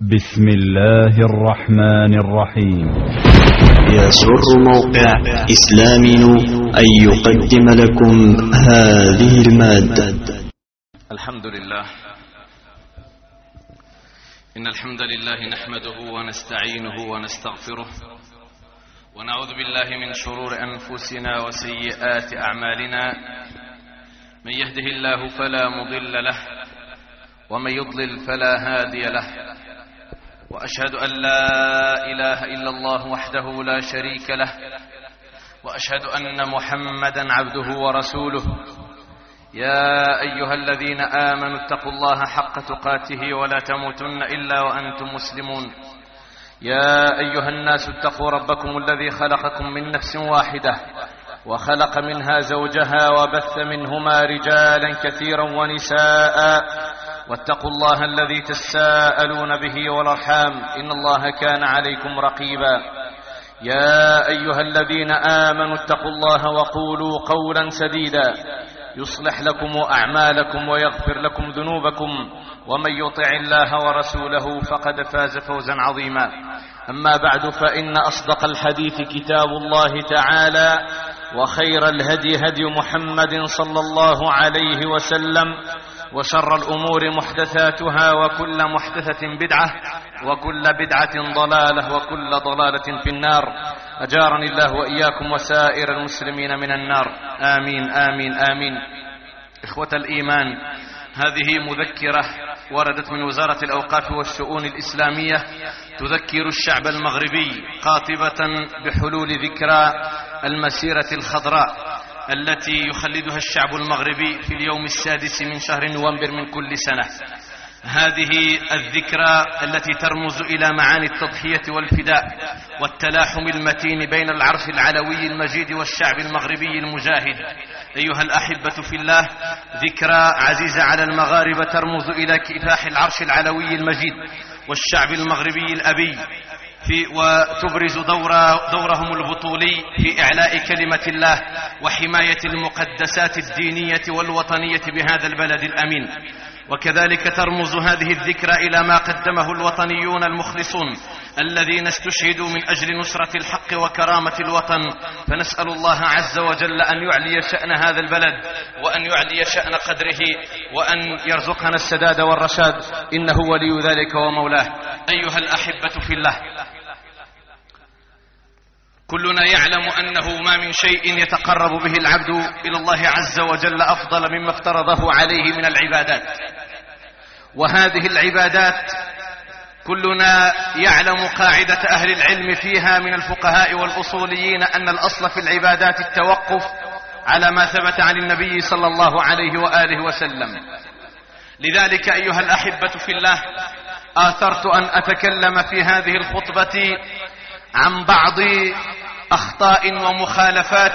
بسم الله الرحمن الرحيم. يسر موقع إسلامنا أن يقدم لكم هذه المادة. الحمد لله، إن الحمد لله نحمده ونستعينه ونستغفره ونعوذ بالله من شرور أنفسنا وسيئات أعمالنا. من يهده الله فلا مضل له ومن يضلل فلا هادي له، وأشهد أن لا إله إلا الله وحده لا شريك له، وأشهد أن محمدا عبده ورسوله. يا أيها الذين آمنوا اتقوا الله حق تقاته ولا تموتن إلا وأنتم مسلمون. يا أيها الناس اتقوا ربكم الذي خلقكم من نفس واحدة وخلق منها زوجها وبث منهما رجالا كثيرا ونساء، واتقوا الله الذي تساءلون به والأرحام إن الله كان عليكم رقيبا. يا أيها الذين آمنوا اتقوا الله وقولوا قولا سديدا يصلح لكم أعمالكم ويغفر لكم ذنوبكم، ومن يطع الله ورسوله فقد فاز فوزا عظيما. أما بعد، فإن أصدق الحديث كتاب الله تعالى، وخير الهدي هدي محمد صلى الله عليه وسلم، وشر الأمور محدثاتها، وكل محدثة بدعة، وكل بدعة ضلالة، وكل ضلالة في النار. أجارني الله وإياكم وسائر المسلمين من النار، آمين آمين آمين. إخوة الإيمان، هذه مذكرة وردت من وزارة الأوقاف والشؤون الإسلامية تذكر الشعب المغربي قاطبة بحلول ذكرى المسيرة الخضراء التي يخلدها الشعب المغربي في اليوم 6 من شهر نوفمبر من كل سنة. هذه الذكرى التي ترمز إلى معاني التضحية والفداء والتلاحم المتين بين العرش العلوي المجيد والشعب المغربي المجاهد. أيها الأحبة في الله، ذكرى عزيزة على المغاربة ترمز إلى كفاح العرش العلوي المجيد والشعب المغربي الأبي وتبرز دورهم البطولي في إعلاء كلمة الله وحماية المقدسات الدينية والوطنية بهذا البلد الأمين. وكذلك ترمز هذه الذكرى إلى ما قدمه الوطنيون المخلصون الذين استشهدوا من أجل نصرة الحق وكرامة الوطن. فنسأل الله عز وجل أن يعلي شأن هذا البلد، وأن يعلي شأن قدره، وأن يرزقنا السداد والرشاد، إنه ولي ذلك ومولاه. أيها الأحبة في الله، كلنا يعلم أنه ما من شيء يتقرب به العبد إلى الله عز وجل أفضل مما افترضه عليه من العبادات. وهذه العبادات كلنا يعلم قاعدة أهل العلم فيها من الفقهاء والأصوليين أن الأصل في العبادات التوقف على ما ثبت عن النبي صلى الله عليه وآله وسلم. لذلك أيها الأحبة في الله، آثرت أن أتكلم في هذه الخطبة عن بعض أخطاء ومخالفات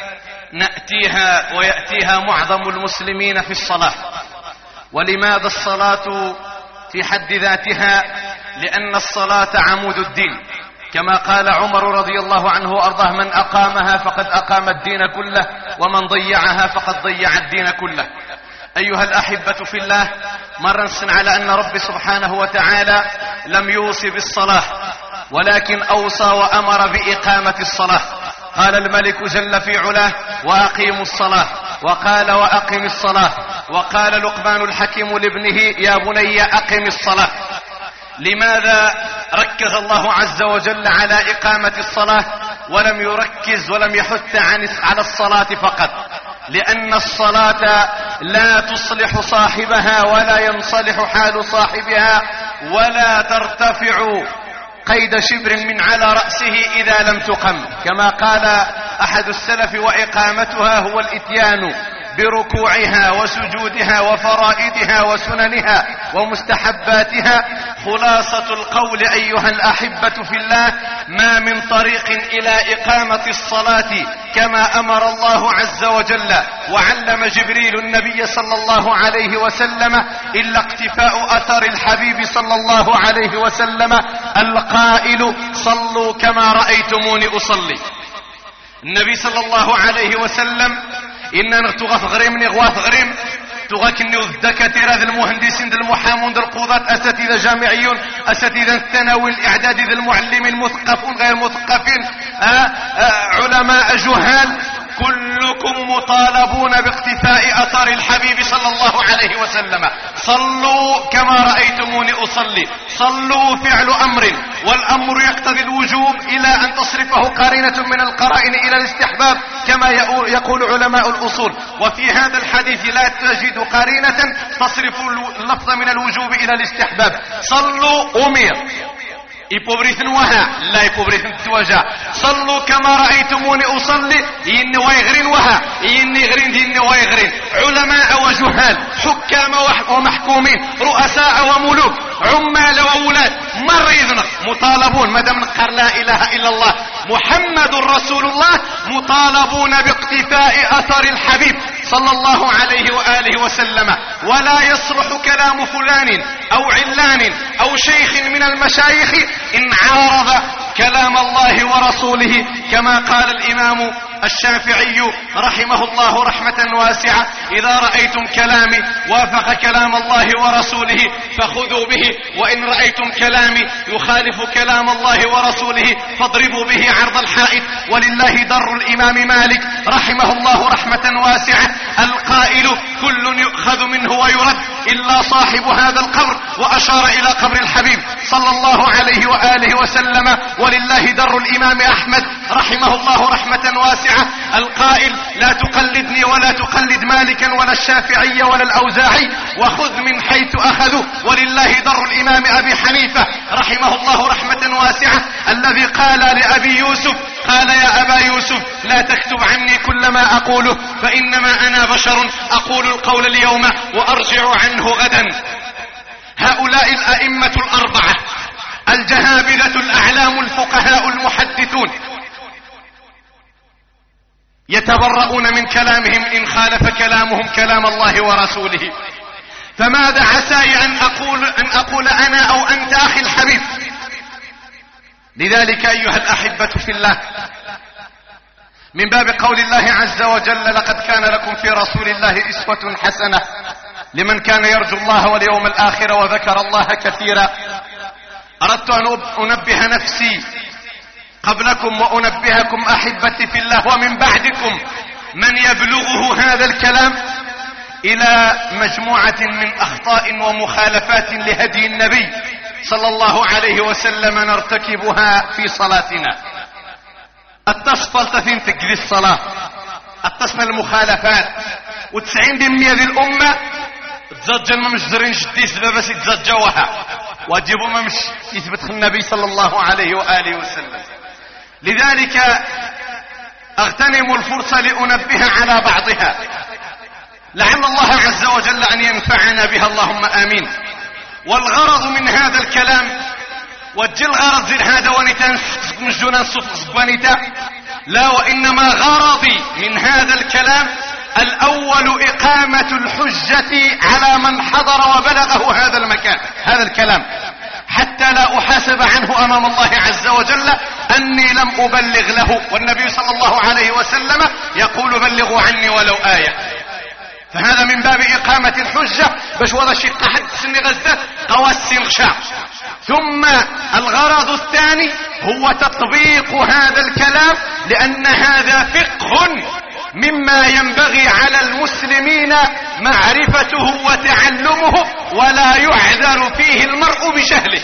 نأتيها ويأتيها معظم المسلمين في الصلاة. ولماذا الصلاة في حد ذاتها؟ لأن الصلاة عمود الدين، كما قال عمر رضي الله عنه وأرضاه: من أقامها فقد أقام الدين كله، ومن ضيعها فقد ضيع الدين كله. أيها الأحبة في الله، مرنسن على أن رب سبحانه وتعالى لم يوصي بالصلاة، ولكن أوصى وأمر بإقامة الصلاة. قال الملك جل في علاه: وأقيموا الصلاة، وقال: وأقم الصلاة. وقال لقمان الحكيم لابنه: يا بني أقم الصلاة. لماذا ركز الله عز وجل على إقامة الصلاة ولم يركز ولم يحث على الصلاة فقط؟ لأن الصلاة لا تصلح صاحبها ولا ينصلح حال صاحبها ولا ترتفع قيد شبر من على رأسه إذا لم تقم، كما قال أحد السلف: وإقامتها هو الإتيان بركوعها وسجودها وفرائدها وسننها ومستحباتها. خلاصة القول أيها الأحبة في الله، ما من طريق إلى إقامة الصلاة كما أمر الله عز وجل وعلم جبريل النبي صلى الله عليه وسلم إلا اقتفاء أثر الحبيب صلى الله عليه وسلم القائل: صلوا كما رأيتموني أصلي. النبي صلى الله عليه وسلم إن نغتغف غريم نغواث غريم سوغاكني الدكاترة ذا المهندسين ذا المحامون ذا القضاة أساتذة جامعيون أساتذة الثانوي الإعدادي ذا المعلمين مثقفون غير مثقفين علماء جهال كلكم مطالبون باقتفاء أثر الحبيب صلى الله عليه وسلم. صلوا كما رأيتموني أصلي. صلوا فعل أمر والأمر يقتضي الوجوب إلى أن تصرفه قرينة من القرائن إلى الاستحباب كما يقول علماء الأصول. وفي هذا الحديث لا تجد قرينة تصرف اللفظ من الوجوب إلى الاستحباب. صلوا أمير يبوبريثن وها لا يبوبريثن توجه. صلوا كما رأيتموني أصلي إني ويغرين وها إني غرين ديني ويغرين. علماء وجهال حكام ومحكومين رؤساء وملوك عمال وأولاد مريضنا مطالبون مدام نقر لا إله إلا الله محمد رسول الله مطالبون باقتفاء أثر الحبيب صلى الله عليه وآله وسلم. ولا يصلح كلام فلان أو علان أو شيخ من المشايخ إن عارض كلام الله ورسوله كما قال الإمام الشافعي رحمه الله رحمة واسعة: إذا رأيتم كلامي وافق كلام الله ورسوله فخذوا به، وإن رأيتم كلامي يخالف كلام الله ورسوله فاضربوا به عرض الحائط. ولله در الإمام مالك رحمه الله رحمة واسعة القائل: كل يؤخذ منه ويرد إلا صاحب هذا القبر، وأشار إلى قبر الحبيب صلى الله عليه وآله وسلم. ولله در الإمام أحمد رحمه الله رحمة واسعة القائل: لا تقلدني ولا تقلد مالكا ولا الشافعي ولا الأوزاعي وخذ من حيث أخذوا. ولله در الإمام أبي حنيفة رحمه الله رحمة واسعة الذي قال لأبي يوسف: قال يا أبا يوسف لا تكتب عني كل ما أقوله فإنما أنا بشر أقول القول اليوم وأرجع عنه غدا. هؤلاء الأئمة الأربعة الجهابذة الأعلام الفقهاء المحدثون يتبرؤون من كلامهم إن خالف كلامهم كلام الله ورسوله. فماذا عساي أن أقول أنا أو أنت أخي الحبيب؟ لذلك أيها الأحبة في الله، من باب قول الله عز وجل: لقد كان لكم في رسول الله أسوة حسنة لمن كان يرجو الله واليوم الآخر وذكر الله كثيرا. أردت أن أنبه نفسي قبلكم وأنبهكم أحبتي في الله ومن بعدكم من يبلغه هذا الكلام إلى مجموعة من أخطاء ومخالفات لهدي النبي صلى الله عليه وسلم نرتكبها في صلاتنا. اتصفل تثين تقذي الصلاة، اتصفل المخالفات، و90% ذي الأمة تزجل ما مش زرين جدي سبب يتزجوها واجبوا ما مش يثبت النبي صلى الله عليه وآله وسلم. لذلك اغتنم الفرصة لأنبه على بعضها لعل الله عز وجل أن ينفعنا بها، اللهم آمين. والغرض من هذا الكلام وجل غرض زي هذا ونتان مجونا صف ونتا لا، وإنما غرضي من هذا الكلام الأول إقامة الحجة على من حضر وبلغه هذا المكان هذا الكلام، حتى لا أحاسب عنه أمام الله عز وجل أني لم أبلغ له. والنبي صلى الله عليه وسلم يقول: بلغوا عني ولو آية. فهذا من باب إقامة الحجة باش وضع شي قحد سن غزة قواسي الغشاء. ثم الغرض الثاني هو تطبيق هذا الكلام، لأن هذا فقه مما ينبغي على المسلمين معرفته وتعلمه، ولا يعذر فيه المرء بجهله.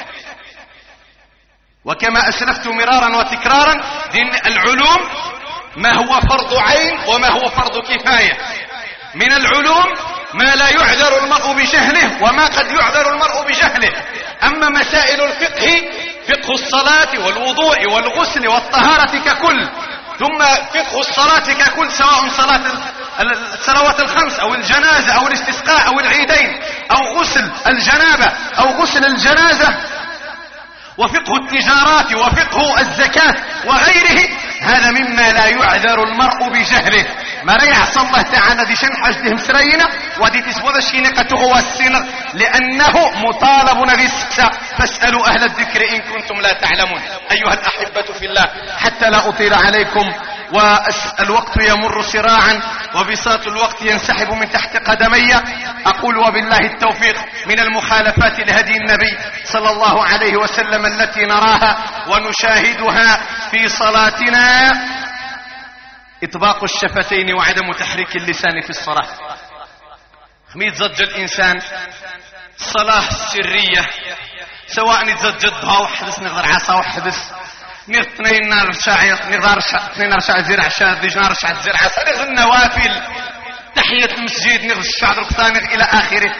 وكما أسلفت مرارا وتكرارا دين العلوم ما هو فرض عين وما هو فرض كفاية. من العلوم ما لا يعذر المرء بجهله وما قد يعذر المرء بجهله. أما مسائل الفقه، فقه الصلاة والوضوء والغسل والطهارة ككل، ثم فقه الصلاة ككل سواء صلاة الصلوات الخمس أو الجنازة أو الاستسقاء أو العيدين أو غسل الجنابة أو غسل الجنازة، وفقه التجارات وفقه الزكاة وغيره، هذا مما لا يعذر المرء بجهله. ما ريعص الله تعالى دي شن حجدهم سرينا ودي تسوذ الشينقة غوى السنغ، لأنه مطالب نبي السكسة. فاسألوا أهل الذكر إن كنتم لا تعلمون. أيها الأحبة في الله، حتى لا أطيل عليكم والوقت يمر سراعا وبساط الوقت ينسحب من تحت قدمي. أقول وبالله التوفيق من المخالفات لهدي النبي صلى الله عليه وسلم التي نراها ونشاهدها في صلاتنا إطباق الشفتين وعدم تحريك اللسان في الصلاة. خميت زج الإنسان الصلاة السرية سواء يتزجد ضها وحدث نغدر عصا وحدث نغتنين نار شاعر نغدر اثنين رشع زرع شاد ديج نار رشع زرع عصا نغدر النوافل تحية المسجد نغدر الشعر القطانغ إلى آخره.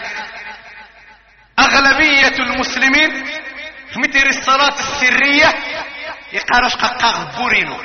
أغلبية المسلمين خميتير الصلاة السرية يقارش قاق بورينو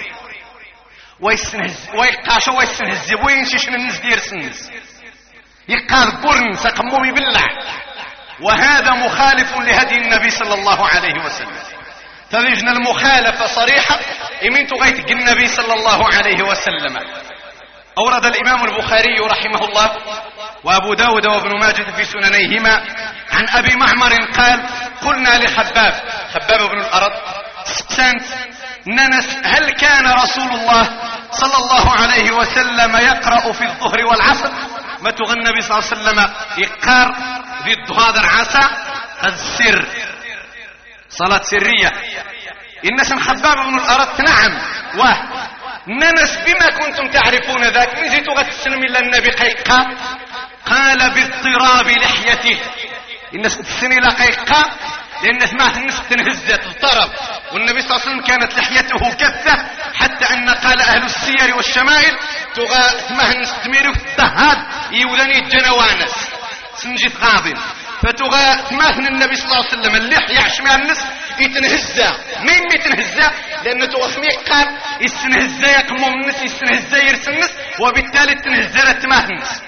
ويقاشو ويسنهز وينشيش الناس دير سنس يقار بورن سقمو يبلع. وهذا مخالف لهدي النبي صلى الله عليه وسلم. تجدنا المخالفة صريحة إمنت غيتك النبي صلى الله عليه وسلم. أورد الإمام البخاري رحمه الله وأبو داود وابن ماجه في سننيهما عن أبي معمر قال قلنا لخباب بن الأرض سانت ننس هل كان رسول الله صلى الله عليه وسلم يقرأ في الظهر والعصر؟ ما تغنى النبي صلى الله عليه وسلم يقار ضد هذا العصا السر صلاة سرية. الناس خباب بن الأرض نعم ننس بما كنتم تعرفون ذاك نزيت غتسلم إلا النبي قيقا قال باضطراب لحيته. الناس تسني لقيقا لأن سمعت الناس تنهزت الطرب والنبي صلى الله عليه وسلم كانت لحيته كثة حتى أن قال أهل السير والشمائل تغا الناس تميروا في الطهاد يولاني الجنوانس سنجي غاضن فتغا تماثل النبي صلى الله عليه وسلم اللحية عشمها الناس يتنهزا مين يتنهزا لأن تغفمي قال يستنهزا يقموا من الناس يستنهزا يرسل الناس وبالتالي تنهزا لتماثل الناس.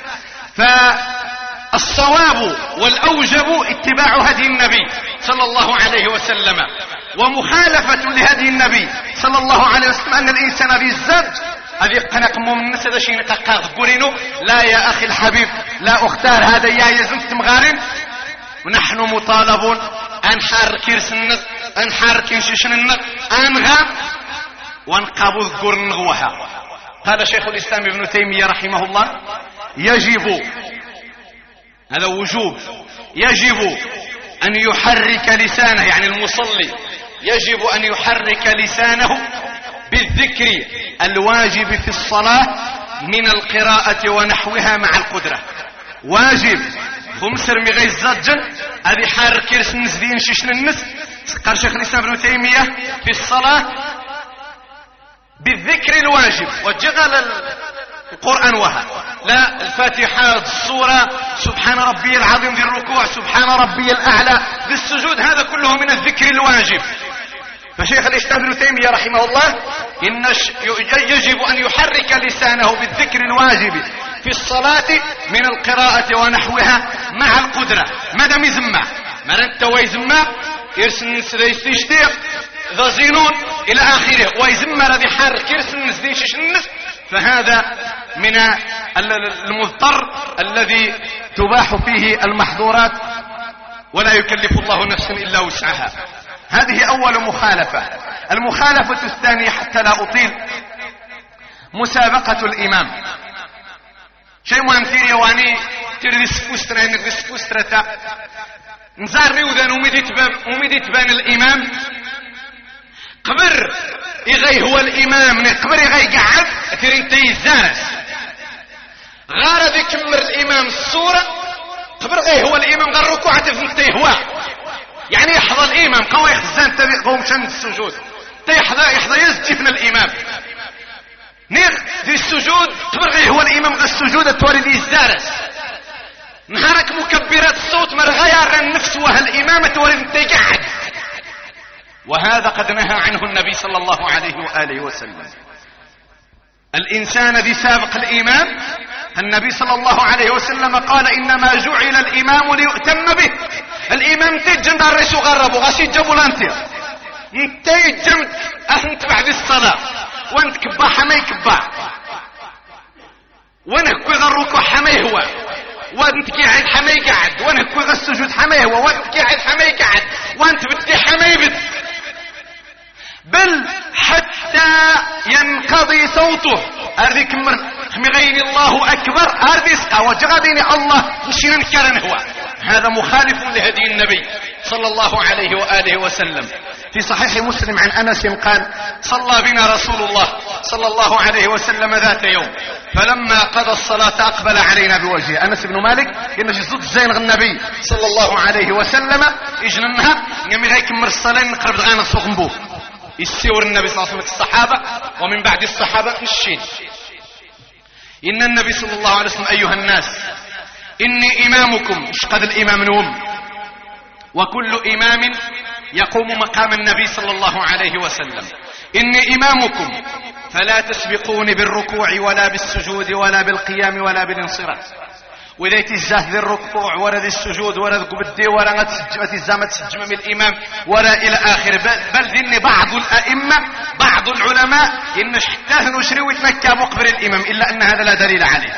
فالصواب والأوجب اتباع هدي النبي صلى الله عليه وسلم ومخالفة لهدي النبي صلى الله عليه وسلم أن الإنسان بالزج هذه قنقموا من الناس هذا شيء نقاق قولينه لا يا أخي الحبيب لا أختار هذا يا يزنت مغارن ونحن مطالبون أنحار كيرسنك أنحار كينششنك أنغا وانقابوا القر نغوها. قال شيخ الإسلام ابن تيمية رحمه الله يجب هذا وجوب يجب أن يحرك لسانه يعني المصلي يجب أن يحرك لسانه بالذكر الواجب في الصلاة من القراءة ونحوها مع القدرة. واجب خمسر مغي الزجن هذه حارك يرس النس دين ششن النس. قال شيخ الإسلام ابن تيمية في الصلاة بالذكر الواجب وجغل القرآن وها لا الفاتحة السورة سبحان ربي العظيم ذي الركوع سبحان ربي الأعلى ذي السجود هذا كله من الذكر الواجب. فشيخ الإسلام ابن تيمية رحمه الله يجب أن يحرك لسانه بالذكر الواجب في الصلاة من القراءة ونحوها مع القدرة. ماذا يزمع ما انت ويزمع يرسل سيشتيق ذا زينون إلى آخره ويزمع الذي حرك يرسل سيشتيق النس فهذا من المضطر الذي تباح فيه المحظورات ولا يكلف الله نفسا إلا وسعها. هذه أول مخالفة. المخالفة الثانية حتى لا أطيل مسابقة الإمام. شيء مهم كثير يواني تريد سفوسترة انك سفوسترة نزار ريوذان وميدي تبان الإمام قبر يغي هو الإمام قبر يغي قعد ترين تيزانس غارد يكمر الإمام الصورة قبر غي هو الإمام غير ركوعة في تيهوا يعني يحظى الإمام قوي خزان تبقهم شند السجود يحظى يزجفن الإمام نير في السجود قبر غي هو الإمام غير السجود توري دي الزارس نهارك مكبرات الصوت مرغير النفس وها الإمامة توري تيقعد. وهذا قد نهى عنه النبي صلى الله عليه وآله وسلم. الإنسان ذي سابق الإمام النبي صلى الله عليه وسلم قال إنما جعل الإمام ليؤتم به. الإمام تيجن دار ريسو غربو غاسي جابو لانتير تيجن أنت بعد الصلاة وانت كبا حمي كبا وانك كوي غروكو حمي هو وانت قاعد حمي قاعد وانك كوي غالسجود حمي هو وانت قاعد حمي قاعد وانت بدي حمي بد بل حتى ينقضي صوته أرضي كمر خمغين الله أكبر أرضي وجغدين الله مشينا نكرن هو هذا مخالف لهدي النبي صلى الله عليه وآله وسلم. في صحيح مسلم عن أنس قال صلى بنا رسول الله صلى الله عليه وسلم ذات يوم فلما قضى الصلاة أقبل علينا بوجهه. أنس بن مالك إنه جزود زين النبي صلى الله عليه وسلم إجننها يمي غيكمر الصلاة نقرب غانا صغنبو يسيور النبي صلى الله عليه وسلم الصحابة ومن بعد الصحابة مشين. إن النبي صلى الله عليه وسلم أيها الناس إني إمامكم مش قد الإمام نوم وكل إمام يقوم مقام النبي صلى الله عليه وسلم. إني إمامكم فلا تسبقوني بالركوع ولا بالسجود ولا بالقيام ولا بالانصراف. وإذا تزاه ذي الركوع ولا ذي السجود ولا ذي قبدي ولا تزامة تسجم من الإمام ولا إلى آخر بل ذن بعض الأئمة بعض العلماء إن حتى نشري ويتمكى مقبر الإمام إلا أن هذا لا دليل عليه.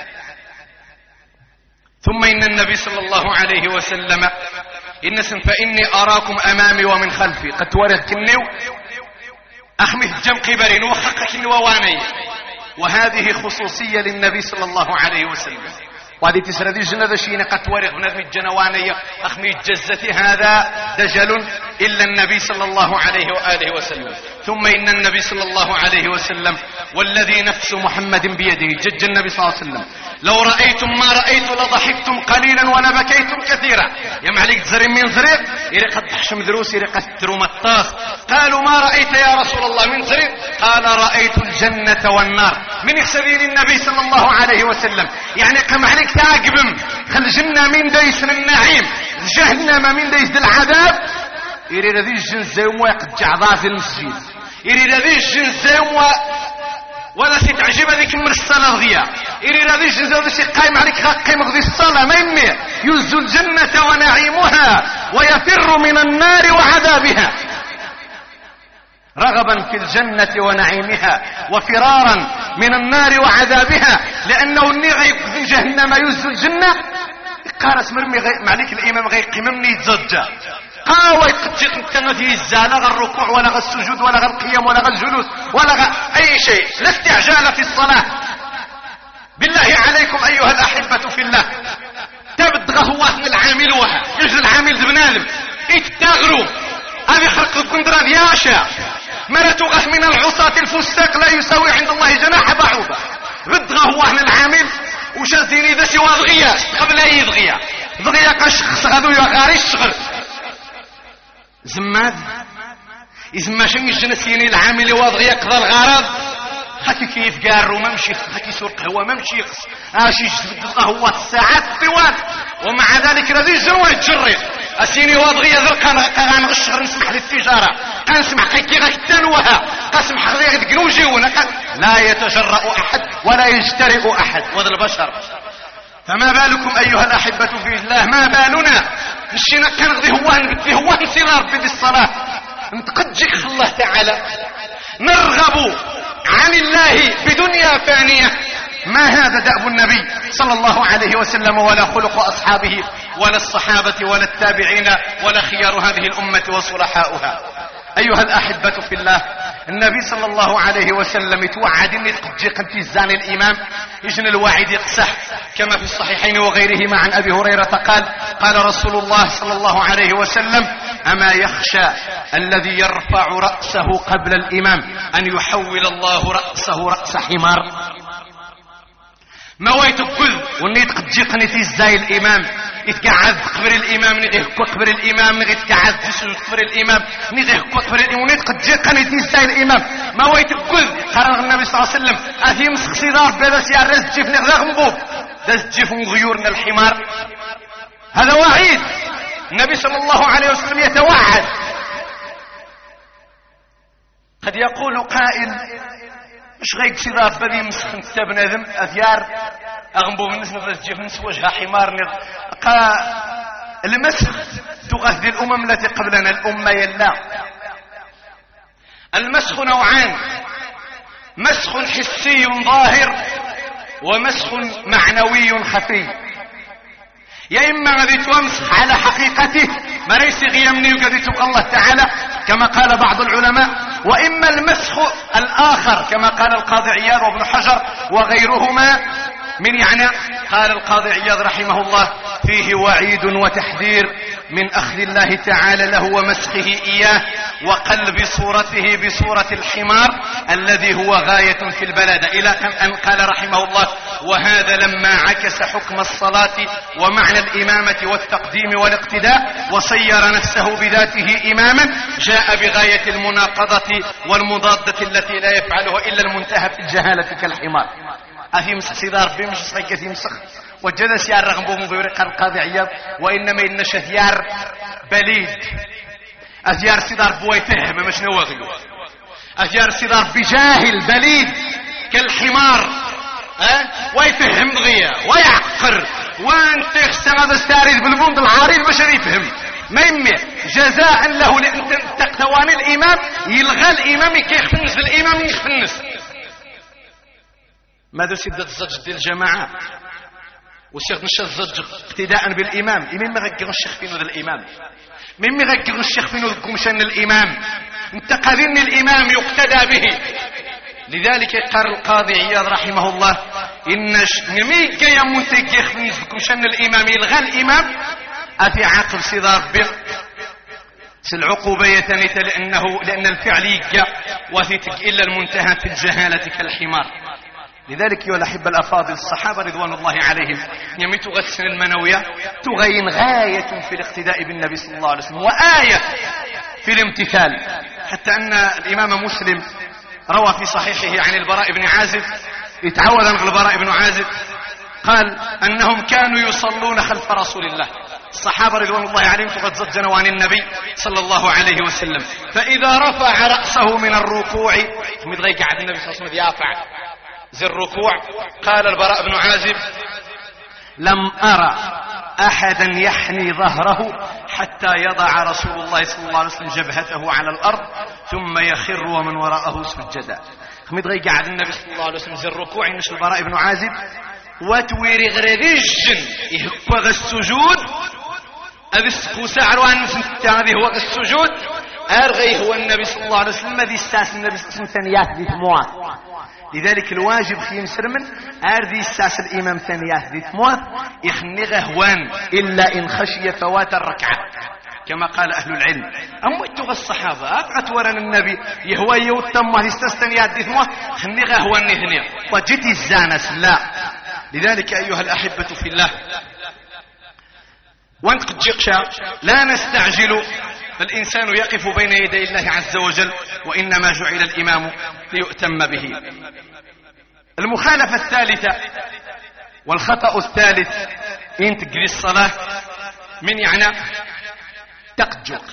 ثم إن النبي صلى الله عليه وسلم فإني أراكم أمامي ومن خلفي قد تورث كنيو أخمث جم قبرين وخقك وواني. وهذه خصوصية للنبي صلى الله عليه وسلم. وهذه تسردي جنة شينا قد تورث بنظم الجنوانية أخمث جزتي هذا دجل إلا النبي صلى الله عليه وآله وسلم. ثم إن النبي صلى الله عليه وسلم والذي نفس محمد بيده جج النبي صلى الله عليه وسلم لو رأيتم ما رأيت لضحكتم قليلا ولبكيتم كثيرا. يا معليك تزري من زريق إلي قد تحشم دروس إلي قد ترم الطاس. قالوا ما رأيت يا رسول الله من زريق قال رأيت الجنة والنار من سبيل النبي صلى الله عليه وسلم. يعني قم عليك تعقبم خل جنة من ديس النعيم جهنم من ديس العذاب. يريد ذي الجنس يوم ويقد جعضات المسجد يريد ذي الجنس يوم ولا تعجب ذيك من الصلاة ضياء يريد ذي الجنس ولا شيء قايم عليك قيم غذي الصلاة ما يمي يزو الجنة ونعيمها ويفر من النار وعذابها رغبا في الجنة ونعيمها وفرارا من النار وعذابها. لأنه النغي في جهنم يزو الجنة قارس مرمي معليك الإمام غير قممني يتزجى قاوة يتقجيق التنغذي الزالة غير الركوع ولا غير السجود ولا غير القيام ولا غير الجلوس ولا غير أي شيء. لا استعجال في الصلاة. بالله عليكم أيها الأحبة في الله تبدغ هو من العامل وها يجل العامل زبنالم اتغروا هذه خلق الكندرة دياشا مرة غث من العصاة الفساق لا يساوي عند الله جناح بعوضة. بدغ هو من العامل وشازيني ذا سوى ضغية قبل أي ضغية ضغية كشخص غذو يغاري الشغل زماد إذا ما شن الجنسيني العامل واضغ يقضى الغرض خاكي كيف قارو ما مشي خاكي سرق هو ما مشي اشي هو الساعات طوال ومع ذلك رذي الجروة يتجرد اسيني واضغ يذرق انا غشهر نسمح للتجارة نسمح كي غتنوها قسمح غير تقنوجيونا لا يتجرأ احد ولا يجترئ احد وذا البشر. فما بالكم أيها الأحبة في الله ما بالنا الشينا كان غذي هو انصرار بدي الصلاة نتقجك الله تعالى نرغب عن الله بدنيا فانية. ما هذا دأب النبي صلى الله عليه وسلم ولا خلق أصحابه ولا الصحابة ولا التابعين ولا خيار هذه الأمة وصلحاؤها. أيها الأحبة في الله النبي صلى الله عليه وسلم توعد ان تقجيق انتزان الإمام يجن الواعد يقسح كما في الصحيحين وغيرهما عن أبي هريرة قال رسول الله صلى الله عليه وسلم أما يخشى الذي يرفع رأسه قبل الإمام أن يحول الله رأسه رأس حمار. ما ويتقذ وني تقجيقني في الزاي الإمام يتقعد قبر الإمام نغيه قبر الإمام نغيه يتقعد قبر الإمام نغيه قبر الإمام وني تقجيقني في الزاي الإمام. ما ويتقذ قال النبي صلى الله عليه وسلم أثي مسخصي دار بلس يا رز جيف نغذا غنبوب دز جيف غيورنا الحمار. هذا وعيد النبي صلى الله عليه وسلم يتوعد. قد يقول قائل اش غيك سيدار بدي مسخن كتاب نذم اثيار اغنبو من نسنف الجيف نسف وجهها حمار المسخ تغذي الامم التي قبلنا الامة يلا. المسخ نوعان مسخ حسي ظاهر ومسخ معنوي خفي. يا اما غادي تمسح على حقيقته ما ليس غيمني وغادي تبقى الله تعالى كما قال بعض العلماء وإما المسخ الآخر كما قال القاضي عياض وابن حجر وغيرهما من يعني قال القاضي عياض رحمه الله فيه وعيد وتحذير من أخذ الله تعالى له ومسخه إياه وقلب صورته بصورة الحمار الذي هو غاية في البلد، إلى أن قال رحمه الله وهذا لما عكس حكم الصلاة ومعنى الإمامة والتقديم والاقتداء وصير نفسه بذاته إماما جاء بغاية المناقضة والمضادة التي لا يفعلها إلا المنتهى في الجهالة كالحمار. أفي مسخ سيدار ربي مش صيكتي مسخ وجد سيار رغم بورق القاضي عياض وإنما إن شثيار بليد أثيار سيدار بوي فهم مش نوغلو أثيار سيدار بجاهل بليد كالحمار ويفهم غيا ويعقر وانت هذا استعرض بالبند العريض باش يفهم ما يمي جزاء له لأن تقتوان الإمام يلغى الإمام كيخنس الإمام يخنس ماذا سيدة الزج ديال الجماعة وسيغ نشا الزج اقتداء بالإمام مين ما غير الشيخ فينو ذا الإمام مين ما غير الشيخ فينو ذكم شان الإمام انت قادرني الإمام يقتدى به. لذلك قال القاضي عياض رحمه الله إن نمي كي منتج يخنس ذكم شان الإمام يلغى الإمام أفي عاقب صدار بر العقوبة يتنت لأن الفعل يجا وثيتك إلا المنتهى في الجهالة كالحمار. لذلك يا الأحبة الأفاضل الصحابة رضوان الله عليهم يمي تغسن المنوية تغين غاية في الاقتداء بالنبي صلى الله عليه وسلم وآية في الامتثال، حتى أن الإمام مسلم روى في صحيحه عن البراء بن عازب يتعوذ عن البراء بن عازب قال أنهم كانوا يصلون خلف رسول الله الصحابة رضوان الله عليهم تغزت جنوان النبي صلى الله عليه وسلم فإذا رفع رأسه من الركوع متغيق عند النبي صلى الله عليه وسلم يافع زي الركوع قال البراء بن عازب لم أرى أحدا يحني ظهره حتى يضع رسول الله صلى الله عليه وسلم جبهته على الأرض ثم يخر ومن وراءه سجدا. خميد غي قاعد النبي صلى الله عليه وسلم زي الركوع ينش البراء بن عازب وتويري غريجن يهكوغ السجود هذا السكوسة عروان هذه هو السجود أرغي هو النبي صلى الله عليه وسلم الذي استاس النبي صلى الله عليه وسلم ثانيات ذي ثموات. لذلك الواجب خيم سرمن أرضي استاس الإمام ثانيات ذي ثموات يخني غهوان إلا إن خشي فوات الركعة كما قال أهل العلم. أموتوا الصحابة أبعت ورن النبي يهوى يوتم استاس ثانيات ذي ثموات خني غهوان نهني وجدي الزانس لا. لذلك أيها الأحبة في الله وانت قد جيقشا لا نستعجل فالإنسان يقف بين يدي الله عز وجل وإنما جعل الإمام ليؤتم به. المخالفة الثالثة والخطأ الثالث إن تقري الصلاة من يعني تقجق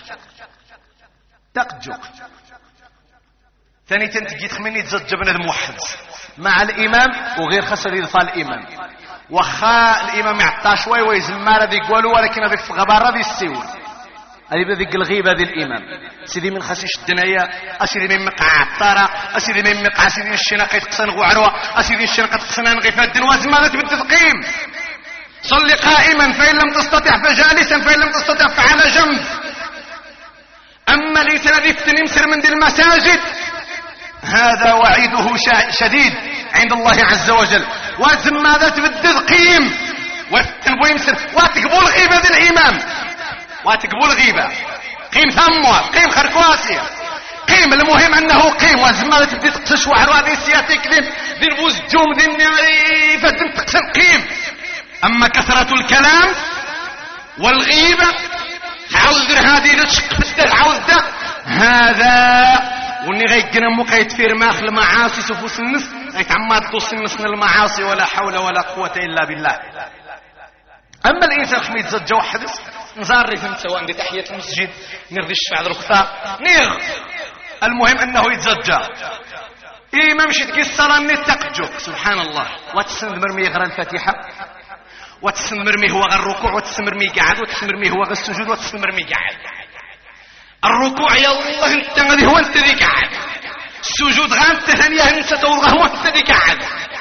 ثاني تنتجيت مني تزجبنا الموحد مع الإمام وغير خسر يضفى الإمام وخا الإمام يعطى شوي ويزمار ذي قولوا ولكن هذيك في غبارة ذي السيور هذه بذيك الغيبة ذي الإمام سيدي من خسيش الدنيا أسيدي من مقع عطارة أسيدي من مقع سيدي الشناقة يتقصن غوعروة أسيدي الشناقة تقصنان غيفة الدنواز ماذا تبدأ تقيم صلي قائما فإن لم تستطع فجالسا فإن لم تستطع فعلى جنب. أما ليس الذي يفتن من ذي المساجد هذا وعيده شديد عند الله عز وجل وازم ماذا تبدأ تقيم وافتنبو يمسر واتقبول غيبة ذي الإمام واتقبول غيبة قيم ثموة قيم خركواسية قيم المهم أنه قيم وازم ماذا تبدأ تقصش وعروا هذه السياتيك ذي البوز جوم ذي فتن تقصن قيم. أما كثرة الكلام والغيبة عوذ هذه لتشق عوذ هذا وني غيقنا مو كيتفير ماخ المعاصي سفوس النس غيتعمد توصل النس من المعاصي ولا حول ولا قوة إلا بالله. أما الإنسان خميت زجة وحدث نزار ريثم سواء دي تحية المسجد نرضي الشفع ذركتا نيغ المهم أنه يتزجى ما مشيت كي الصلاة نتقجوك سبحان الله وتسند مرمي يغرى الفاتحة وتسند مرمي هو غير الركوع وتسند مرمي قاعد وتسند مرمي هو غير السجود وتسند مرمي قاعد. الركوع يا الله انت غادي هو انت ذي قاعد السجود غير انت ثانية انت توضع هو انت ذي قاعد.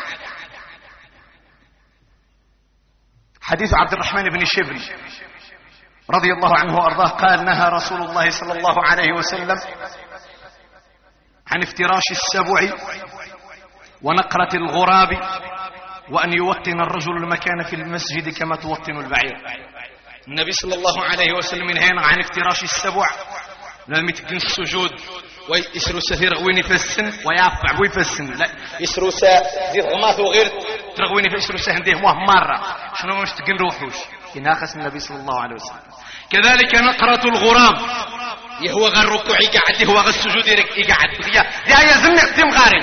حديث عبد الرحمن بن الشبري رضي الله عنه وارضاه قال نهى رسول الله صلى الله عليه وسلم عن افتراش السبع ونقرة الغراب وأن يوطن الرجل المكان في المسجد كما توطن البعير. النبي صلى الله عليه وسلم هنا عن افتراش السبع لما يتقن السجود ويسرو سثير وين يفسن ويعفع ويفسن لا يسرو دير غماث وغير ترغوين يسرو هنديه مرة شنو مش تقن روحوش يناقص النبي صلى الله عليه وسلم. كذلك نقرة الغراب يهو غير الركوع يقعد يهو غير السجود يقعد يا يزمع تم غارين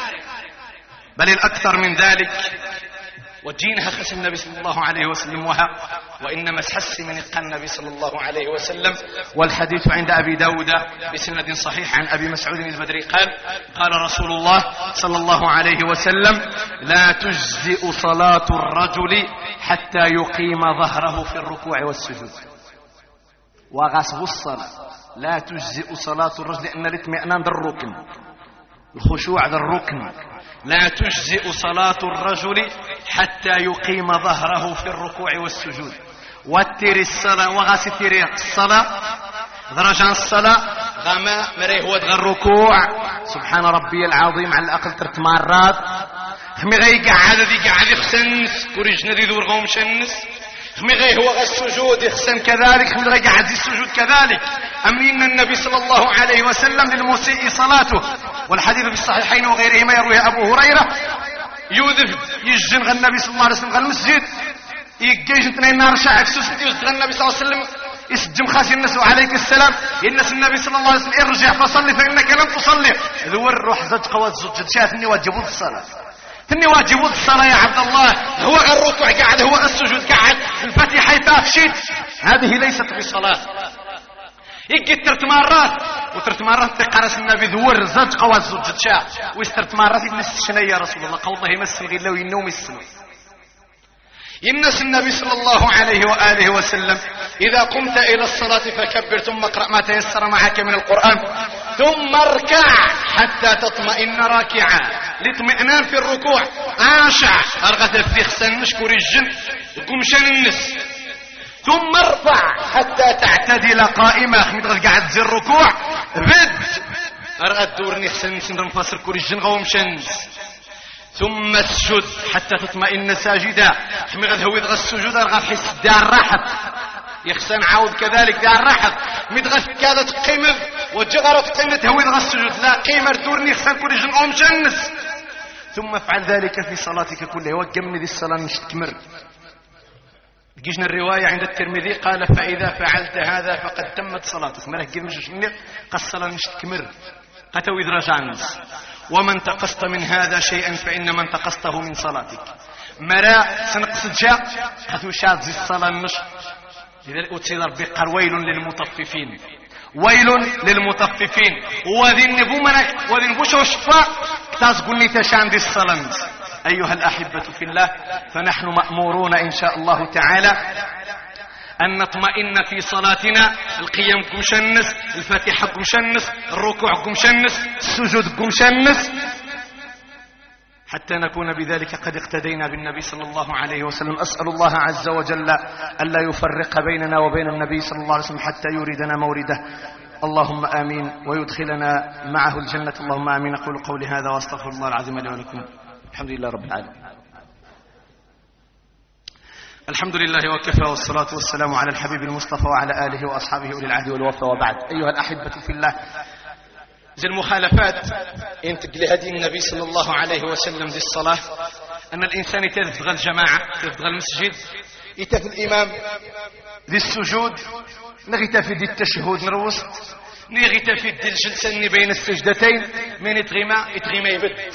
بل الأكثر من ذلك وجينها خس النبي صلى الله عليه وسلم وإنما سحس من إقى النبي صلى الله عليه وسلم. والحديث عند أبي داود بسند صحيح عن أبي مسعود البدري قال رسول الله صلى الله عليه وسلم لا تجزئ صلاة الرجل حتى يقيم ظهره في الركوع والسجود. وغصب الصلاة لا تجزئ صلاة الرجل لأن الاطمئنان ذا الركن الخشوع ذا الركن. لا تجزئ صلاة الرجل حتى يقيم ظهره في الركوع والسجود. وتر الصلاة وغاسر الصلاة درجة الصلاة غما مريه ودغ الركوع سبحان ربي العظيم على الأقل 3 مرات خمي غي قاعد يخسنس كوريجنا ذي ذور غوم شنس خمي غي هو السجود يخسن كذلك خمي غي قاعد السجود كذلك. أمين النبي صلى الله عليه وسلم للمسيء صلاته والحديث في الصحيحين وغيرهما يرويه أبو هريرة يوذف يجن النبي صلى الله عليه وسلم المسجد يجيش 2 نار شاعك سوسد يوذف النبي صلى الله عليه وسلم يسجم خاسي الناس وعليك السلام ينس النبي صلى الله عليه وسلم ارجع فصلي فإنك لم تصلي ذور روح زج قوات زج شاهدني واجبوا الصلاة ثني واجبوا الصلاة يا عبد الله. هو الركوع قاعد هو السجود قاعد الفاتحة يتافشيت هذه ليست بصلاة. يجي 3 مرات و3 مرات تقرس النبي ذور زج قوات زج شاه و3 مرات يمس شنو يا رسول الله قوله يمس غير لو ينوم السنه ينس النبي صلى الله عليه وآله وسلم إذا قمت إلى الصلاة فكبر ثم اقرأ ما تيسر معك من القرآن ثم اركع حتى تطمئن راكعا لاطمئنان في الركوع آشع أرغث في خسن نشكر الجن وقمشان النس ثم ارفع حتى تعتدل قائمة خميت قاعد زي الركوع بد أرغث دورني خسن نفسر كور الجن غومشان ثم اسجد حتى تطمئن ساجدا خمي غذهوي دغ السجود راه حس دار راحت يخسن عاود كذلك دار راحت متغف كذا تقيمذ وجغره تقيمذ تهوي دغ السجود لا قيمر دورني خسن كل جن ام شنس ثم افعل ذلك في صلاتك كلها وقم ذي الصلاه مش تكمر. جينا الروايه عند الترمذي قال فاذا فعلت هذا فقد تمت صلاتك مرة كيف مش قصلا مش تكمر قتوي درجانس. ومن تقصت من هذا شيئا فإنما انتقصته من صلاتك مرا سنقصد شاء قتو شاد زي الصلاة النش لذلك أتصيد ربي قال ويل للمطففين ويل للمطففين وذي النبو منك وذي النبو شو شفاء تازقني تشان دي الصلاة. أيها الأحبة في الله فنحن مأمورون إن شاء الله تعالى أن نطمئن في صلاتنا القيام قمشنس الفاتحة قمشنس الركوع قمشنس السجود قمشنس حتى نكون بذلك قد اقتدينا بالنبي صلى الله عليه وسلم. أسأل الله عز وجل ألا يفرق بيننا وبين النبي صلى الله عليه وسلم حتى يوردنا مورده. اللهم آمين ويدخلنا معه الجنة. اللهم آمين. أقول قولي هذا واستغفر الله العظيم لي ولكم. الحمد لله رب العالمين. الحمد لله وكفى والصلاة والسلام على الحبيب المصطفى وعلى آله وأصحابه أولي العهد والوفا وبعد. أيها الأحبة في الله زي المخالفات انت لهدي النبي صلى الله عليه وسلم ذي الصلاة أن الإنسان يتذبغ الجماعة يتذبغ المسجد يتفي الإمام ذي السجود نغتفي ذي التشهد نروست نغتفي ذي الجلسة بين السجدتين من يتغيما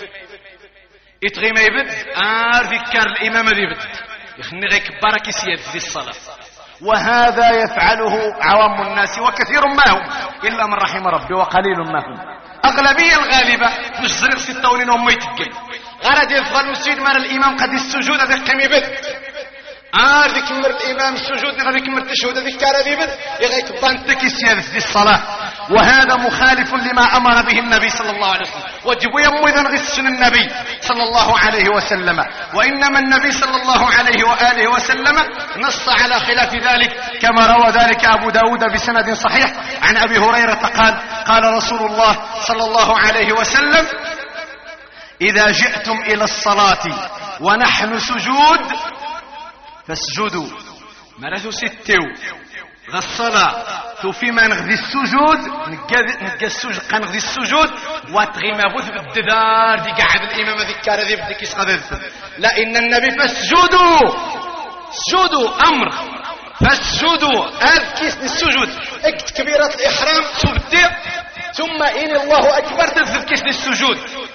يبد ذكر الإمام ذي بد يخلي غير كبارك يسيد في الصلاة. وهذا يفعله عوام الناس وكثير ما هم إلا من رحم ربي وقليل ما هم. أغلبية الغالبة مش زرق 6 هم يتقل غرد يفضل المسجد مر الإمام قد السجود ذي كم يبد ذيك مر الإمام السجود ذيك مر التشهد ذيك كارا يبد يغيك بانتك يسيد في الصلاة. وهذا مخالف لما أمر به النبي صلى الله عليه وسلم وجبوا يمو إذا غسن النبي صلى الله عليه وسلم. وإنما النبي صلى الله عليه وآله وسلم نص على خلاف ذلك كما روى ذلك أبو داود بسند صحيح عن أبي هريرة قال رسول الله صلى الله عليه وسلم: إذا جئتم إلى الصلاة ونحن سجود فاسجدوا. مرثو ستو الصلاة فيما نغذي السجود نلقى السجود قنغذي السجود واتغي ما بوث بالددار دي قاعد الإمام ذكر ذي بدك يسقذ. لا، إن النبي فاسجدوا، سجودوا أمر، فاسجدوا أذكيس السجود اكت كبيرة الإحرام تبدأ ثم إن الله أكبر تذكيس السجود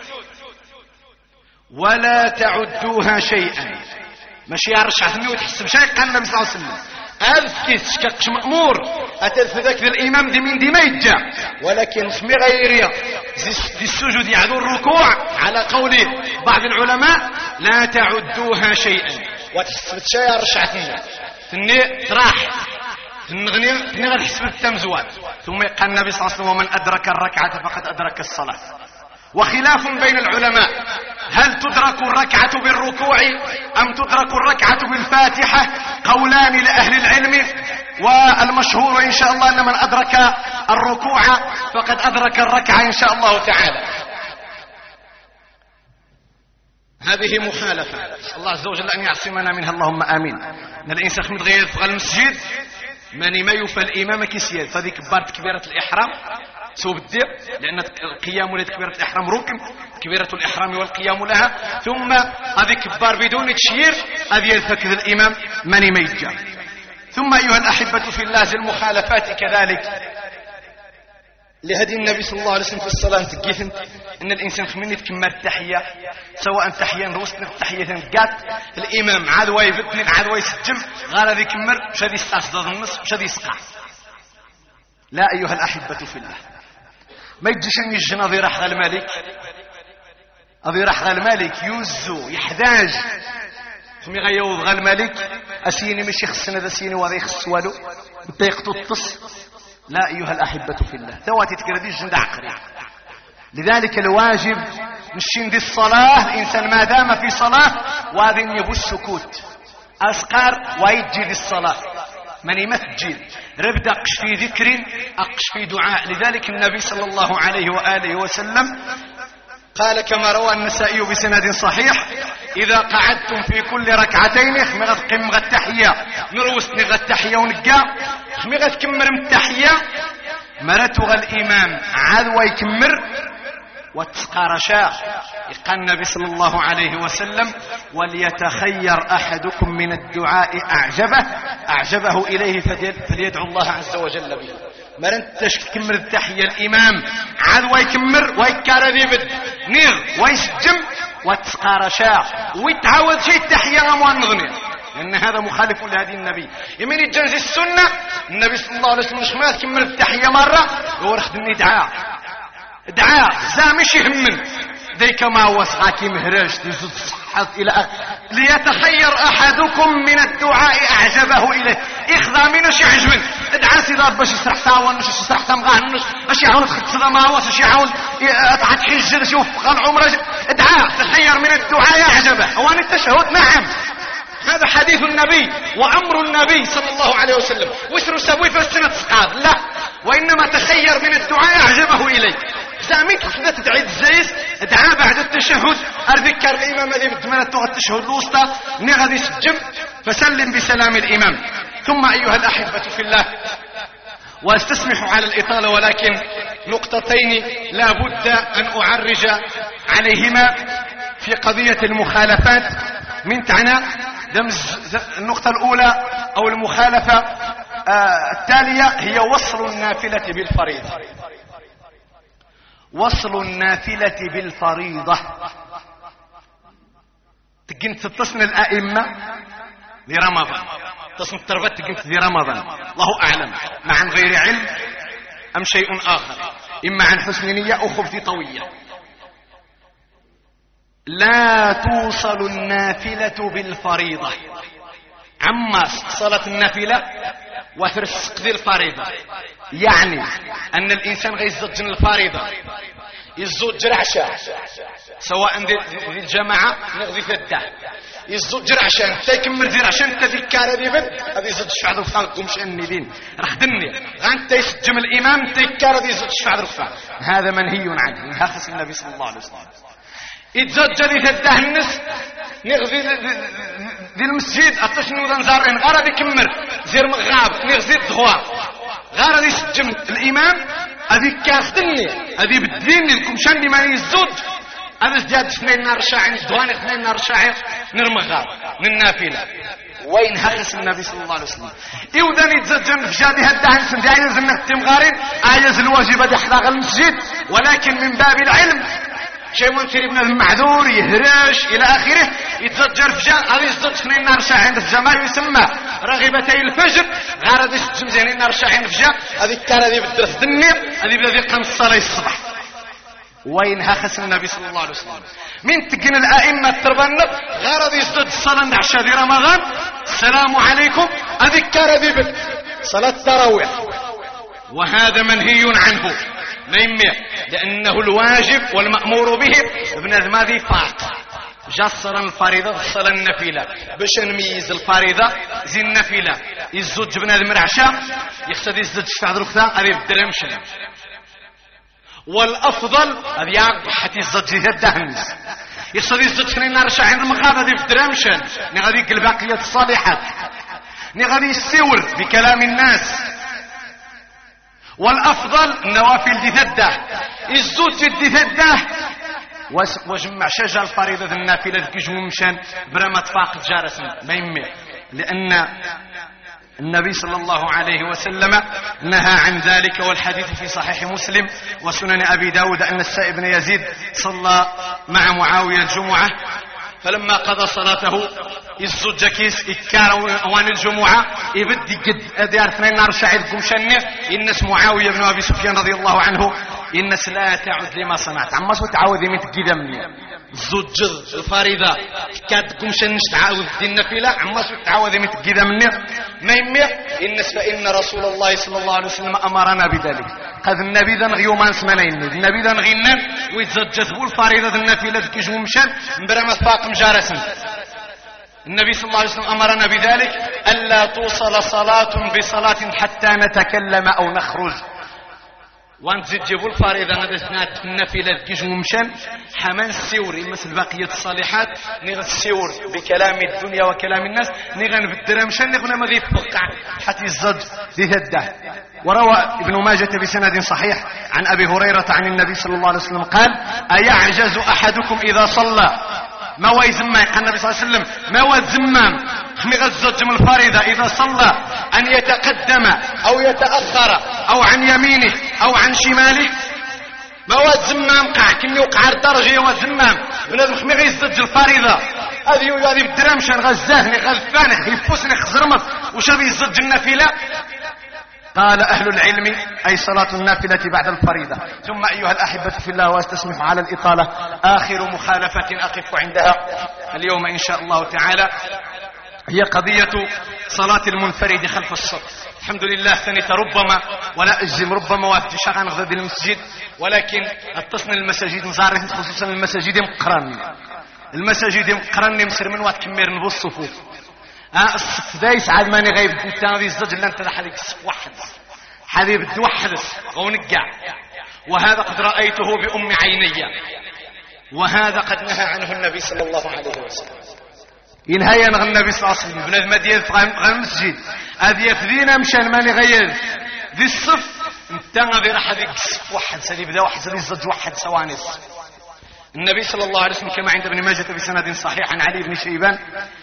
ولا تعدوها شيئا. ماشي يرشع ثمي وتحسب شيء. قال النبي صلى الله عليه وسلم: أذكيس شكاكش مأمور أتذكذك الإمام دي من دي ما يجا، ولكن اسمي غيريا دي السجود يعدو الركوع على قول بعض العلماء لا تعدوها شيئا. وتحسب شيء يرشع ثمي تراح نغني غير حسب التمزوات. ثم قال النبي صلى الله عليه وسلم: ومن أدرك الركعة فقد أدرك الصلاة. وخلاف بين العلماء: هل تدرك الركعة بالركوع أم تدرك الركعة بالفاتحة؟ قولان لأهل العلم، والمشهور إن شاء الله أن من أدرك الركوع فقد أدرك الركعة إن شاء الله تعالى. هذه مخالفة، الله عز وجل أن يعصمنا منها اللهم آمين. أن الإنسان خمد غير في المسجد ماني ما يوفى الإمام كيسياد فهذه كبارة كبيرة الإحرام تبدأ، لأن القيام ولا كبيرة الإحرام ركن، كبيرة الإحرام والقيام لها، ثم هذه كبار بدون تشيير هذه يلفكذ الإمام ماني ما يجا. ثم أيها الأحبة في الله المخالفات كذلك لهدي النبي صلى الله عليه وسلم في الصلاة تقيثن ان الانسان خمين يتكمل التحية، سواء تحية نروسنا التحية قات الامام عاد ويفتن عاد ويسجم غير ذي كمر شذي استعصد النص شذي يسقع. لا ايها الاحبة في الله، ما يجيش ان يجينا ذي رحغ الملك، ذي رحغ الملك يوزو يحتاج ثم يغيوض غا الملك اسيني مش يخصنا ذا سيني وذي يخص والو انت يقطط. لا أيها الأحبة في الله، ثواتي تقردي جند عقري. لذلك الواجب نشين دي الصلاة، الإنسان ما دام في صلاة واذن يبو السكوت أسقار ويجي دي الصلاة من يمثجل ربد أقش في ذكر أقش في دعاء. لذلك النبي صلى الله عليه وآله وسلم قال كما روى النسائي بسند صحيح: إذا قعدتم في كل ركعتين خمغت قمغ التحية نروس نغ التحية ونقا خمغت كمر من التحية مرتغ الإمام عاد ويكمر وتسقارشا. قال النبي صلى الله عليه وسلم: وليتخير أحدكم من الدعاء أعجبه إليه فليدعو الله عز وجل به. مرنتش كمر التحية الإمام عاد ويكمر ويكارذي بد نيغ ويسجم وتسقارشا ويتعود شيء التحية غموان نغني، لأن هذا مخالف لهذه النبي. يمين الجنز السنة النبي صلى الله عليه وسلم شمات كمر التحية مرة ورخدني دعاء زامش يهمن ذيك ما هو سغاكي مهراج تزود صحات إلى ليتخير أحدكم من الدعاء أعجبه إليه. إخذا منش يعجبن ادعى سيدات باش يسرح تاوان باش يسرح تمغاه باش يعاون تخد ما هو باش يعاون تحجر شوف قال عمره ادعى تخير من الدعاء أعجبه. هوان التشهد نعم هذا حديث النبي وأمر النبي صلى الله عليه وسلم، وش نسوي في السنة تسقاط؟ لا، وإنما تخير من الدعاء أعجبه إليك. زامين تخذ تدعي الزيس ادعى بعد التشهد أذكر الإمام الذي بدمنة التشهد الوسطى نغذي سجم فسلم بسلام الإمام. ثم أيها الأحبة في الله، واستسمح على الإطالة ولكن نقطتين لا بد أن أعرج عليهما في قضية المخالفات من تعنى. النقطة الأولى أو المخالفة التالية هي وصل النافلة بالفريضة. وصل النافلة بالفريضة تقنت تتصن الأئمة لرمضان، تصن التربت تقنت لرمضان، الله أعلم مع عن غير علم أم شيء آخر، إما عن حسن نية أو خبث طوية. لا توصل النافلة بالفريضة. عما صلاة النافلة وترسق ذي الفريضة، يعني أن الإنسان غيزجن الفريضة يزوج رعشة سواء ذي الجماعة نغذي ثدة يزجر عشان تيكمل زين عشان تذكر دي بد هذه زج شعر فاقكم شنيدين رخدني انت يسجم الامام تذكر دي زج شعر رفع هذا منهي عنه هخس النبي صلى الله عليه وسلم يتزجر يتدهنس نغذي ذي المسجد اتشنو ذنزارين غرض يكمر زير مغاب نغذي الدغوا غرض يسجم الامام هذه كاخدني هذه بالدين لكم شندي ما يزوج هذا زاد اثنين نار شاعر دوان اثنين نار شاعر نرمغاب للنافله وين هخس النبي صلى الله عليه وسلم يودان يتزجن في جادي هداه سندي عايز انك تمغارين عايز الواجب دي احلاق المسجد ولكن من باب العلم شيء منكر ابن المعذور يهرش الى اخره يتزجر في جاد هذا يزجر اثنين نار شاعر في الجمال يسمى رغبتي الفجر غارد يسجم زين نار شاعر في جاد هذه كان هذه بالدرس النير هذه بدا يقام الصلاه الصبح وين هخس النبي صلى الله عليه وسلم من تقن الائمه التربنب غرض يسجد الصلاه عشاء دي رمضان السلام عليكم اذكر ذي صلاه التراويح وهذا منهي عنه ما يميع لانه الواجب والمامور به ابن الماضي فاق جا الصلاه الفريضه الصلاه النافله باش نميز الفريضه زي النافله يزج بنادم العشاء يقصد يزج في هذا الوقت هذه بالدرمش والافضل هذه يعقب حتى يزج الدهنس يقصد يزج في النار شاعر المغاب هذه بالدرمش غادي الباقيه الصالحات غادي يستور بكلام الناس والافضل النوافل دي ثده الزوج دي ثده وجمع شجر الفريضه النافله كيجمو مشان برا تفاق جارس ما يمي لان النبي صلى الله عليه وسلم نهى عن ذلك والحديث في صحيح مسلم وسنن ابي داود ان السائب بن يزيد صلى مع معاويه الجمعه فلما قضى صلاته يزج كيس إكار وان الجمعة يبدي قد ديار اثنين نار شاعركم شنه الناس معاوية بن أبي سفيان رضي الله عنه الناس لا تعد لما صنعت عما سو تعاوذي من تقيدة مني زج الفريضة كادكم شنش تعاوذ دي النفلة عما سو تعاوذي من تقيدة مني ما يميع الناس فإن رسول الله صلى الله عليه وسلم أمرنا بذلك قد النبي ذا نغيو ما نسمنين النبي ذا نغينا ويتزجت بو الفريضة النفلة كيجمو مشان مبرا ما تفاق مجارسا النبي صلى الله عليه وسلم أمرنا بذلك ألا توصل صلاة بصلاة حتى نتكلم أو نخرج وانت تجيبوا الفريضة ندسنات النافلة كيجمو مشان حمان السيور مثل بقية الصالحات نغن السيور بكلام الدنيا وكلام الناس نغن بالدرهم مشان نغن ما ذي فقع حتى الزج ذي هده وروى ابن ماجة بسند صحيح عن أبي هريرة عن النبي صلى الله عليه وسلم قال أيعجز أحدكم إذا صلى ما هو يزمام قال النبي صلى الله عليه وسلم ما هو الزمام خميغ الزج من الفريضة إذا صلى أن يتقدم أو يتأخر أو عن يمينه أو عن شماله ما هو الزمام قاع كم يوقع الدرجة هو الزمام من الخميغ يزج الفريضة هذه بالدرامش غزاه غلفان يفوسني خزرمط وش هذه يزج النافلة قال أهل العلم أي صلاة النافلة بعد الفريضة. ثم أيها الأحبة في الله واستسمح على الإطالة آخر مخالفة أقف عندها اليوم إن شاء الله تعالى هي قضية صلاة المنفرد خلف الصف. الحمد لله ثانية ربما ولا أجزم ربما وافتشاق عن غضب المسجد ولكن اتصل المساجد نزاره خصوصا المساجد المساجد مقرن مسر من وقت كمير نبو الصفوف الصف دايس عاد ماني غايب انت هذه الزج اللي انت حديك الصف واحد حبيب توحدث ونقع وهذا قد رأيته بأم عيني وهذا قد نهى عنه النبي صلى الله عليه وسلم. ينهي عن النبي صلى الله عليه وسلم بنادم مدينة غير المسجد هذه يفذينا مشان ماني غير ذي الصف انت غادي راح هذيك الصف واحد سالي بدا واحد سالي الزج واحد سوانس. النبي صلى الله عليه وسلم كما عند ابن ماجه بسند صحيح عن علي بن شيبان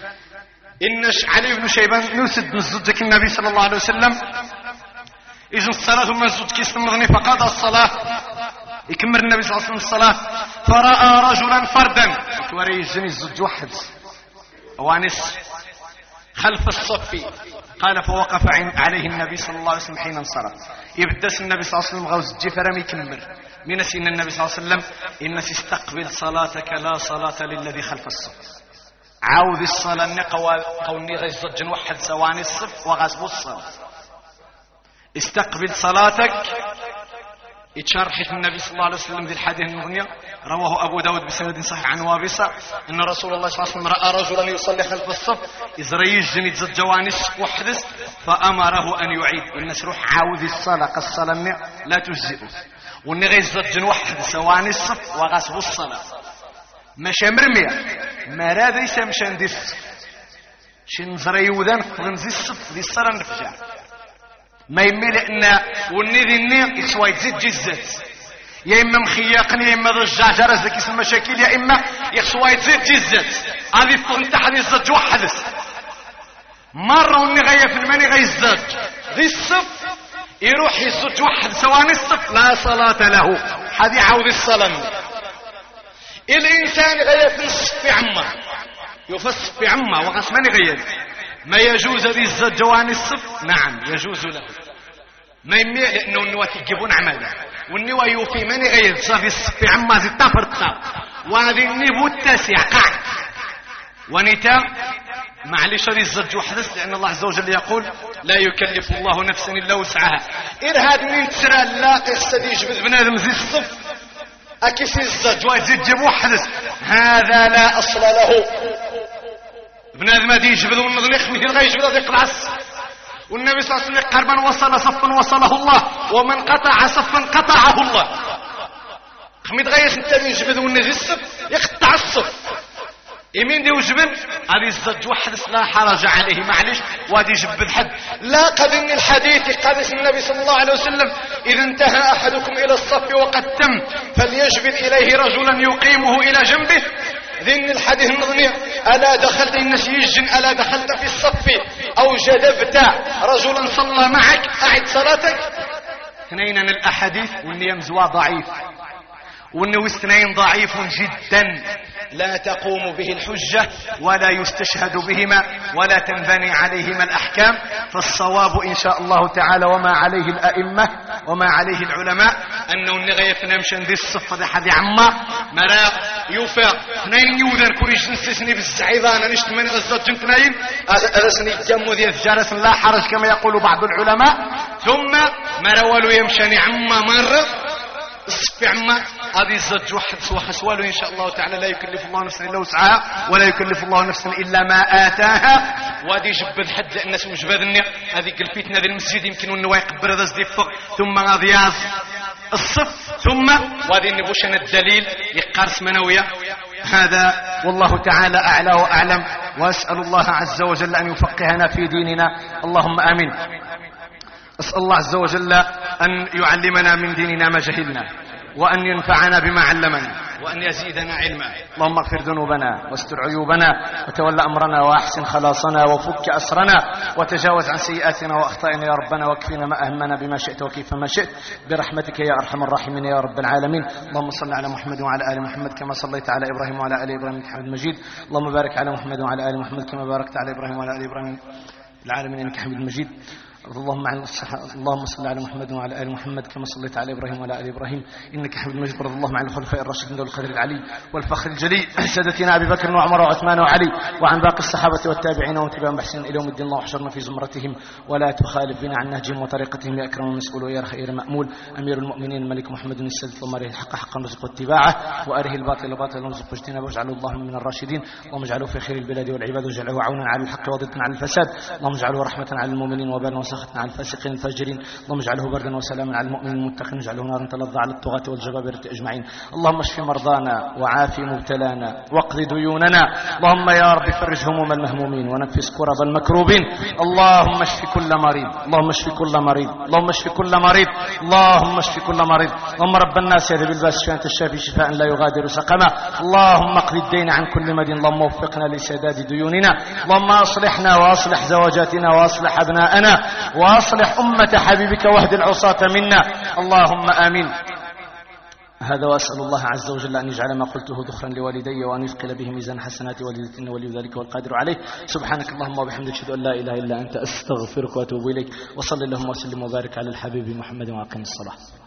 إن علي بن شيبان نسد نزدك النبي صلى الله عليه وسلم إذن الصلاة ثم نزدك يستمرني فقضى الصلاة يكمل النبي صلى الله عليه وسلم الصلاة فرأى رجلا فردا كوري يجني الزج واحد وانس خلف الصف قال فوقف عليه النبي صلى الله عليه وسلم حين انصرف يبدس النبي صلى الله عليه وسلم غوز الجفرم يكمل من سين النبي صلى الله عليه وسلم إن استقبل صلاتك لا صلاة للذي خلف الصف عاوذ الصلاة النقوى قوني غيزج واحد سواني الصف وغزب الصلاة استقبل صلاتك يتشرحت النبي صلى الله عليه وسلم ذي الحديث المغنية رواه أبو داود بسند صحيح عن وابصة أن رسول الله صلى الله عليه وسلم رأى رجلا يصلي خلف الصف يزري الجن يتزد جوانس وحدث فأمره أن يعيد الناس روح عاود الصلاة الصلاة لا تجزئه والني غيزد جن وحد سواني الصف وغاسب الصلاة ماشي مرمية ما راد يسمشان دي الصف شن زري وذان فغنزي الصف دي الصلاة نفجع ما يمي لأن والني ذي النير يسوى يتزيد جزات يا إما مخياقني يا إما ضجاج رزق يسمى مشاكل يا إما يسوى يتزيد جزات هذه فغن تحدي الزج وحدث مرة والني غاية في الماني غيزداد ذي الصف يروح يزج واحد سواني الصف لا صلاة له حد يعود الصلاة الإنسان غاية في الصف عمه يفصف في عمه وغسماني غاية ما يجوز ذي الزج جواني الصف نعم يجوز له ما يمي لأنه النوى تجيبون عمله والنوى يوفي ماني غاية صافي الصف عمه زي الطفر وهذه النبو التاسع قاعد ونتا معلش هذه الزج وحدث لأن الله عز وجل يقول لا يكلف الله نفسا إلا وسعها إرهاد من تسرى اللاقي السدي يجبد بنادم زي الصف أكيس الزج ويزيد جيب وحدث هذا لا أصل له بنادم هذه يجبد والنظنيخ مثل غير يجبد هذه العصر والنبي صلى الله عليه وسلم قال من وصل صفا وصله الله ومن قطع صفا قطعه الله خميد غير انت من يجبد والنزي الصف يقطع الصف يمين دي وجبن هذه الزج وحدث لا حرج عليه معلش وادي جبد حد لا قد ان الحديث قال النبي صلى الله عليه وسلم اذا انتهى احدكم الى الصف وقد تم فليجبد اليه رجلا يقيمه الى جنبه ذن الحديث النظمي الا دخلت الناس يجن الا دخلت في الصف او جذبت رجلا صلى معك اعد صلاتك اثنين من الاحاديث والنيم زوا ضعيف والنو اثنين ضعيف جدا لا تقوم به الحجة ولا يستشهد بهما ولا تنبني عليهما الأحكام فالصواب إن شاء الله تعالى وما عليه الأئمة وما عليه العلماء أنه النغي فنمشن ذي الصفة ذي حذي عما مرا يوفى اثنين يوذن كوريش نستسني بالسعيدان نشت من غزات جنتنين أرسني جمو ذي الجارة لا حرج كما يقول بعض العلماء ثم مرا ولو يمشن عما مرة الصف عما هذه الزج وحسواله إن شاء الله تعالى لا يكلف الله نفسا إلا وسعها ولا يكلف الله نفسا إلا ما آتاها وهذه جبد حد الناس مجبدني هذه الفتنة ذي المسجد يمكن أنه يقبر هذا الزفق ثم غضياز الصف ثم وهذه النبوشن الدليل يقارس منوية هذا والله تعالى أعلى وأعلم وأسأل الله عز وجل أن يفقهنا في ديننا اللهم آمين أسأل الله عز وجل أن يعلمنا من ديننا ما جهلنا وأن ينفعنا بما علمنا وأن يزيدنا علما اللهم اغفر ذنوبنا واستر عيوبنا وتولى أمرنا وأحسن خلاصنا وفك أسرنا وتجاوز عن سيئاتنا وأخطائنا يا ربنا واكفنا ما أهمنا بما شئت وكيف ما شئت برحمتك يا أرحم الراحمين يا رب العالمين اللهم صل على محمد وعلى آل محمد كما صليت على إبراهيم وعلى آل إبراهيم إنك حميد مجيد اللهم بارك على محمد وعلى آل محمد كما باركت على إبراهيم وعلى آل إبراهيم العالمين إنك حميد مجيد اللهم صل على محمد وعلى آل محمد كما صليت على إبراهيم وعلى آل إبراهيم إنك حميد مجيد وارض اللهم عن الخلفاء الراشدين ذوي القدر العلي والفخر الجلي سادتنا أبي بكر وعمر وعثمان وعلي وعن باقي الصحابة والتابعين وتبعهم بإحسان إلى يوم الدين اللهم احشرنا في زمرتهم ولا تخالف بنا عن نهجهم وطريقتهم يا أكرم المسؤول ويا خير مأمول أمير المؤمنين الملك محمد السادس اللهم أره الحق حقا وارزقه اتباعه وأره الباطل باطلا وارزقه اجتنابه واجعله اللهم من الراشدين اللهم اجعله في خير البلاد والعباد واجعله عونا على الحق وضدا على الفساد اللهم اجعله رحمة على المؤمنين وبالا وسخطا على الفاسقين الفاجرين اللهم اجعله بردا وسلاما على المؤمنين المتقين واجعله نارا تلظى على الطغاة والجبابرة اجمعين اللهم اشف مرضانا وعافي مبتلانا واقض ديوننا اللهم يا رب فرج هموم المهمومين ونفس كرب المكروبين اللهم اشف كل مريض اللهم اشف كل مريض اللهم اشف كل مريض اللهم اشف كل مريض اللهم رب الناس يذهب الباس انت الشافي شفاء لا يغادر سقما اللهم اقض الدين عن كل مدين اللهم وفقنا لسداد ديوننا اللهم اصلحنا واصلح زوجاتنا واصلح ابناءنا واصلح أمة حبيبك واهد العصاة منا اللهم آمين هذا وأسأل الله عز وجل أن يجعل ما قلته ذخرا لوالدي وأن يثقل به ميزان حسنات والدتنا ولي ذلك والقادر عليه سبحانك اللهم وبحمدك أشهد أن لا إله إلا أنت أستغفرك وأتوب إليك وصلى اللهم وسلم وبارك على الحبيب محمد وأقم الصلاة